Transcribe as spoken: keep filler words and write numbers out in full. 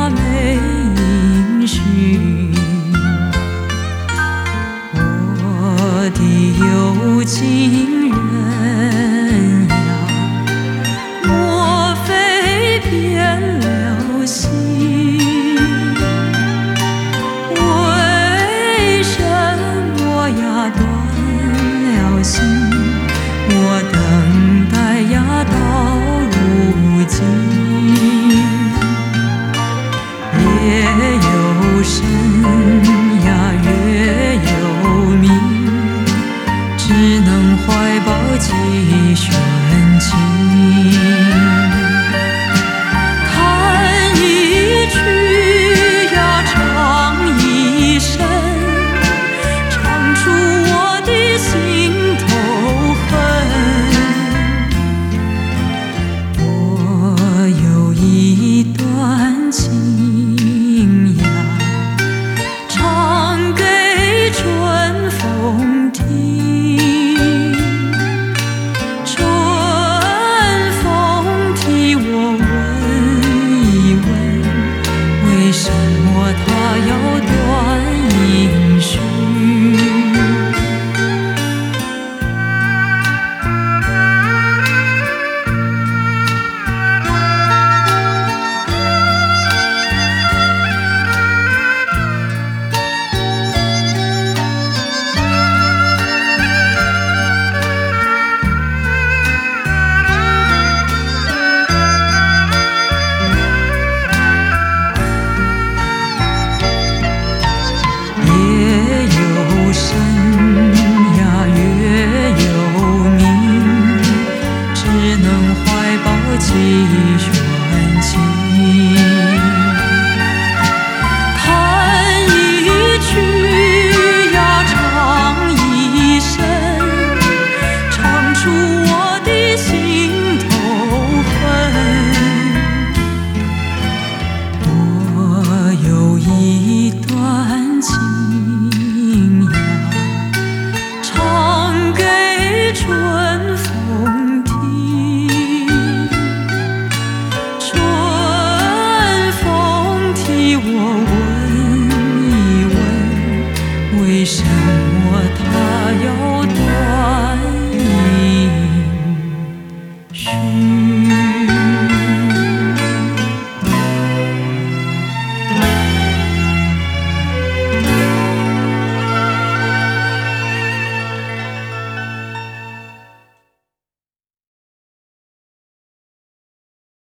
呀没音讯，我的有情人呀，莫非变了心？为什么呀断了心？我等待呀到如今。夜有深呀月有明，只能怀抱几玄情。看一曲呀唱一声，唱出我的心头恨。我有一段情呀，唱给春风听。春风替我问一问，为什么它要断音讯？夜有深呀月有明，只能怀抱几玄情。